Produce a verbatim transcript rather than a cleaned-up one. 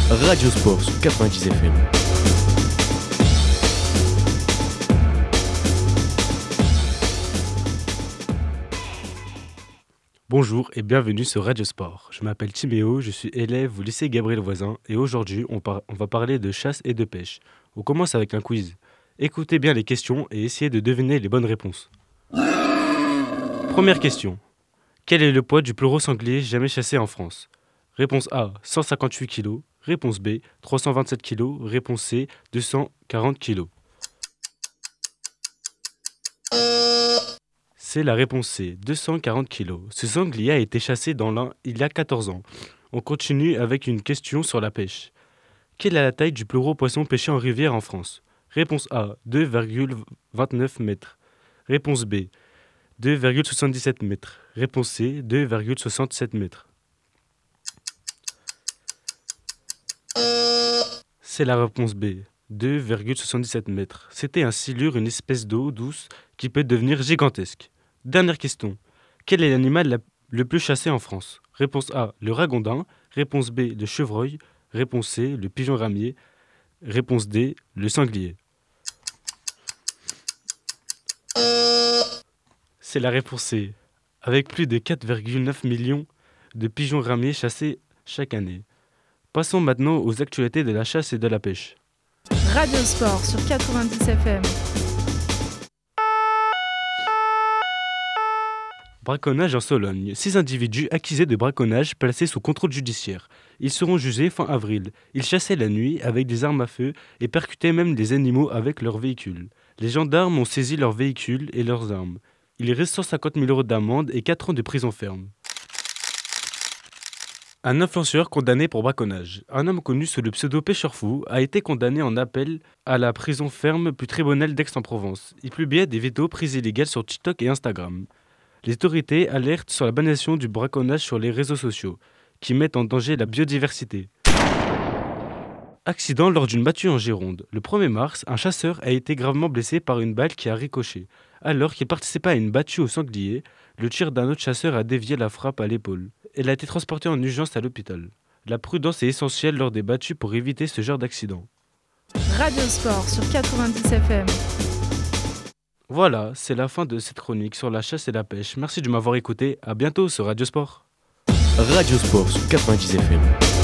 Radio Sport sur quatre-vingt-dix F M. Bonjour et bienvenue sur Radio Sport. Je m'appelle Timéo, je suis élève au lycée Gabriel Voisin et aujourd'hui on, par- on va parler de chasse et de pêche. On commence avec un quiz. Écoutez bien les questions et essayez de deviner les bonnes réponses. Première question. Quel est le poids du plus gros sanglier jamais chassé en France? Réponse A, cent cinquante-huit kilos. Réponse B, trois cent vingt-sept kilos. Réponse C, deux cent quarante kilos. C'est la réponse C, deux cent quarante kilos. Ce sanglier a été chassé dans l'Ain il y a quatorze ans. On continue avec une question sur la pêche. Quelle est la taille du plus gros poisson pêché en rivière en France? Réponse A, deux virgule vingt-neuf mètres. Réponse B, deux virgule soixante-dix-sept mètres. Réponse C, deux virgule soixante-sept mètres. C'est la réponse B, deux virgule soixante-dix-sept mètres. C'était un silure, une espèce d'eau douce qui peut devenir gigantesque. Dernière question. Quel est l'animal la- le plus chassé en France? Réponse A, le ragondin. Réponse B, le chevreuil. Réponse C, le pigeon ramier. Réponse D, le sanglier. C'est la réponse C, avec plus de quatre virgule neuf millions de pigeons ramiers chassés chaque année. Passons maintenant aux actualités de la chasse et de la pêche. Radio Sport sur quatre-vingt-dix F M. Braconnage en Sologne. Six individus accusés de braconnage placés sous contrôle judiciaire. Ils seront jugés fin avril. Ils chassaient la nuit avec des armes à feu et percutaient même des animaux avec leurs véhicules. Les gendarmes ont saisi leurs véhicules et leurs armes. Il reste cent cinquante mille euros d'amende et quatre ans de prison ferme. Un influenceur condamné pour braconnage. Un homme connu sous le pseudo Pêcheur Fou a été condamné en appel à la prison ferme du tribunal d'Aix-en-Provence. Il publiait des vidéos prises illégales sur TikTok et Instagram. Les autorités alertent sur la banalisation du braconnage sur les réseaux sociaux, qui mettent en danger la biodiversité. Accident lors d'une battue en Gironde. Le premier mars, un chasseur a été gravement blessé par une balle qui a ricoché. Alors qu'il participait à une battue au sanglier, le tir d'un autre chasseur a dévié la frappe à l'épaule. Elle a été transportée en urgence à l'hôpital. La prudence est essentielle lors des battues pour éviter ce genre d'accident. Radio Sport sur quatre-vingt-dix F M. Voilà, c'est la fin de cette chronique sur la chasse et la pêche. Merci de m'avoir écouté. À bientôt sur Radio Sport. Radio Sport sur quatre-vingt-dix F M.